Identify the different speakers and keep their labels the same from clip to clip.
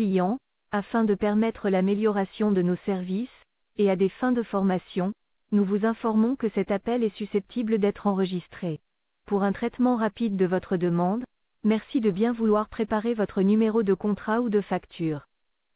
Speaker 1: clients, afin de permettre l'amélioration de nos services, et à des fins de formation, nous vous informons que cet appel est susceptible d'être enregistré. Pour un traitement rapide de votre demande, merci de bien vouloir préparer votre numéro de contrat ou de facture.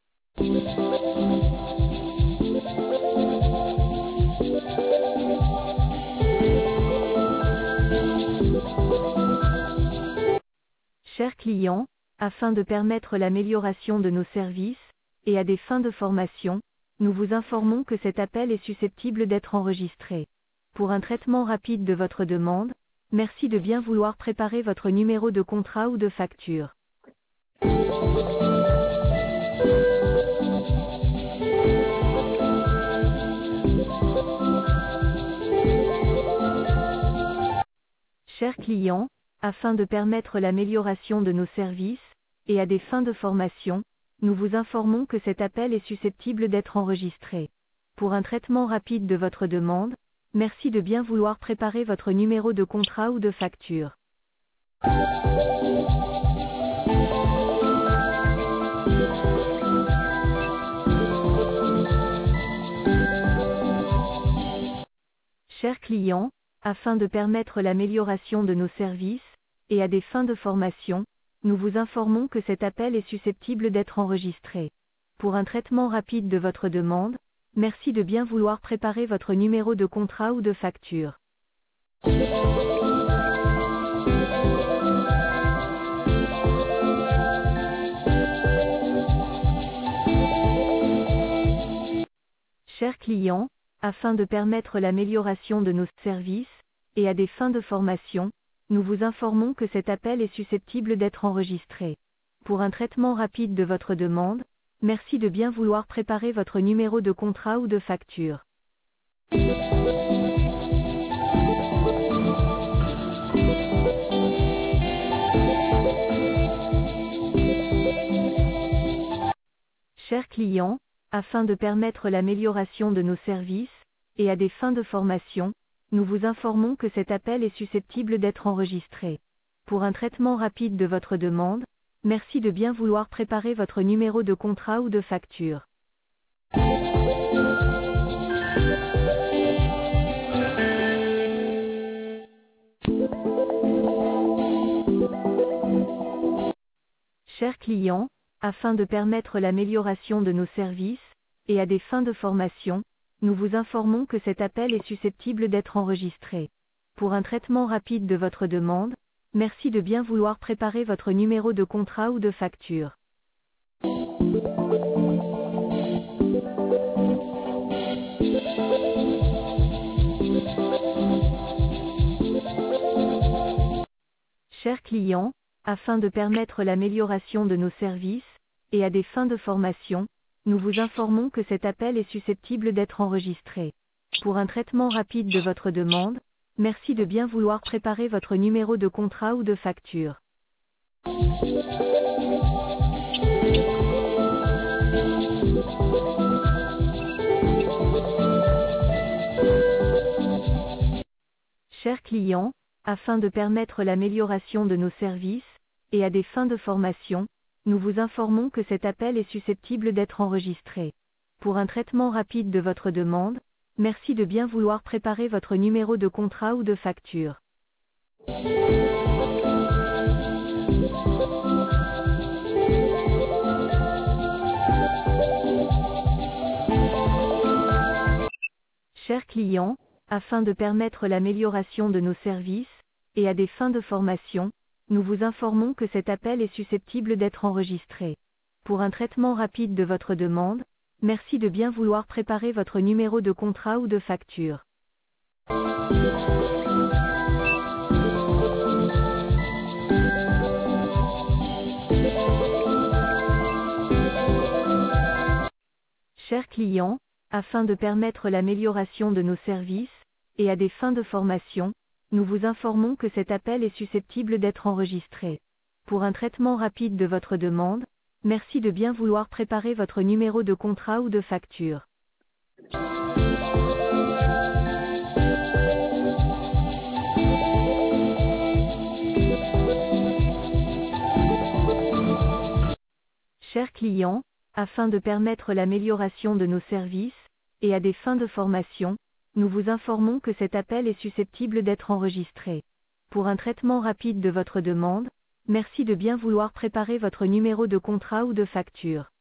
Speaker 1: Chers clients, afin de permettre l'amélioration de nos services, et à des fins de formation, nous vous informons que cet appel est susceptible d'être enregistré. Pour un traitement rapide de votre demande, merci de bien vouloir préparer votre numéro de contrat ou de facture. Chers clients, afin de permettre l'amélioration de nos services, et à des fins de formation, nous vous informons que cet appel est susceptible d'être enregistré. Pour un traitement rapide de votre demande, merci de bien vouloir préparer votre numéro de contrat ou de facture. Chers clients, afin de permettre l'amélioration de nos services, et à des fins de formation, nous vous informons que cet appel est susceptible d'être enregistré. Pour un traitement rapide de votre demande, merci de bien vouloir préparer votre numéro de contrat ou de facture. Chers clients, afin de permettre l'amélioration de nos services, et à des fins de formation, nous vous informons que cet appel est susceptible d'être enregistré. Pour un traitement rapide de votre demande, merci de bien vouloir préparer votre numéro de contrat ou de facture. Chers clients, afin de permettre l'amélioration de nos services, et à des fins de formation, nous vous informons que cet appel est susceptible d'être enregistré. Pour un traitement rapide de votre demande, merci de bien vouloir préparer votre numéro de contrat ou de facture. Chers clients, afin de permettre l'amélioration de nos services, et à des fins de formation, nous vous informons que cet appel est susceptible d'être enregistré. Pour un traitement rapide de votre demande, merci de bien vouloir préparer votre numéro de contrat ou de facture. Chers clients, afin de permettre l'amélioration de nos services, et à des fins de formation, nous vous informons que cet appel est susceptible d'être enregistré. Pour un traitement rapide de votre demande, merci de bien vouloir préparer votre numéro de contrat ou de facture. Chers clients, afin de permettre l'amélioration de nos services, et à des fins de formation, nous vous informons que cet appel est susceptible d'être enregistré. Pour un traitement rapide de votre demande, merci de bien vouloir préparer votre numéro de contrat ou de facture. Chers clients, afin de permettre l'amélioration de nos services, et à des fins de formation, nous vous informons que cet appel est susceptible d'être enregistré. Pour un traitement rapide de votre demande, merci de bien vouloir préparer votre numéro de contrat ou de facture. Chers clients, afin de permettre l'amélioration de nos services, et à des fins de formation, nous vous informons que cet appel est susceptible d'être enregistré. Pour un traitement rapide de votre demande, merci de bien vouloir préparer votre numéro de contrat ou de facture. Chers clients, afin de permettre l'amélioration de nos services, et à des fins de formation, nous vous informons que cet appel est susceptible d'être enregistré. Pour un traitement rapide de votre demande, merci de bien vouloir préparer votre numéro de contrat ou de facture.